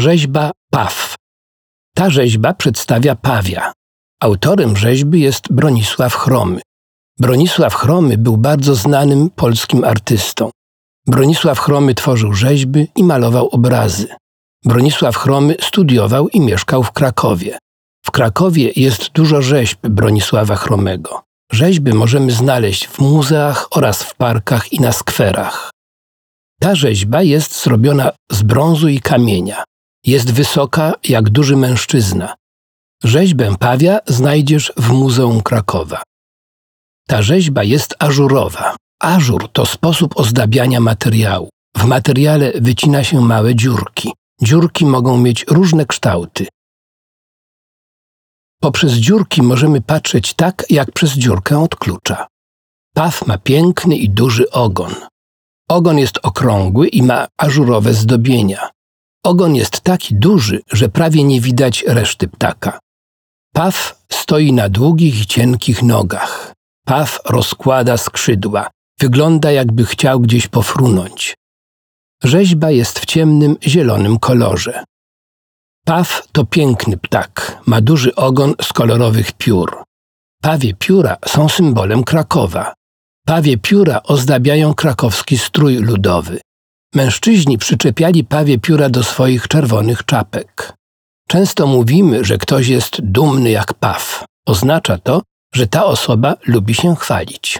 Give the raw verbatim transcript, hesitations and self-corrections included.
Rzeźba Paw. Ta rzeźba przedstawia pawia. Autorem rzeźby jest Bronisław Chromy. Bronisław Chromy był bardzo znanym polskim artystą. Bronisław Chromy tworzył rzeźby i malował obrazy. Bronisław Chromy studiował i mieszkał w Krakowie. W Krakowie jest dużo rzeźb Bronisława Chromego. Rzeźby możemy znaleźć w muzeach oraz w parkach i na skwerach. Ta rzeźba jest zrobiona z brązu i kamienia. Jest wysoka jak duży mężczyzna. Rzeźbę pawia znajdziesz w Muzeum Krakowa. Ta rzeźba jest ażurowa. Ażur to sposób ozdabiania materiału. W materiale wycina się małe dziurki. Dziurki mogą mieć różne kształty. Poprzez dziurki możemy patrzeć tak, jak przez dziurkę od klucza. Paw ma piękny i duży ogon. Ogon jest okrągły i ma ażurowe zdobienia. Ogon jest taki duży, że prawie nie widać reszty ptaka. Paw stoi na długich i cienkich nogach. Paw rozkłada skrzydła. Wygląda, jakby chciał gdzieś pofrunąć. Rzeźba jest w ciemnym, zielonym kolorze. Paw to piękny ptak. Ma duży ogon z kolorowych piór. Pawie pióra są symbolem Krakowa. Pawie pióra ozdabiają krakowski strój ludowy. Mężczyźni przyczepiali pawie pióra do swoich czerwonych czapek. Często mówimy, że ktoś jest dumny jak paw. Oznacza to, że ta osoba lubi się chwalić.